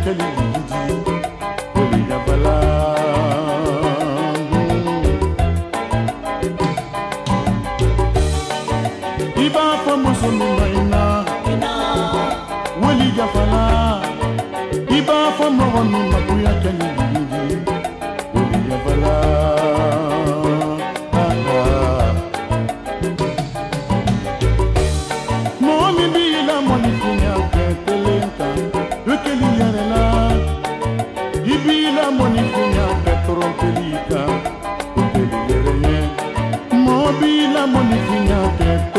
kali di oli ya bala iba fa musumu maina oli ya bala iba fa mo mi mabuya kali di oli ya bala Ibila moni kunya petron pelika, mobila moni kunya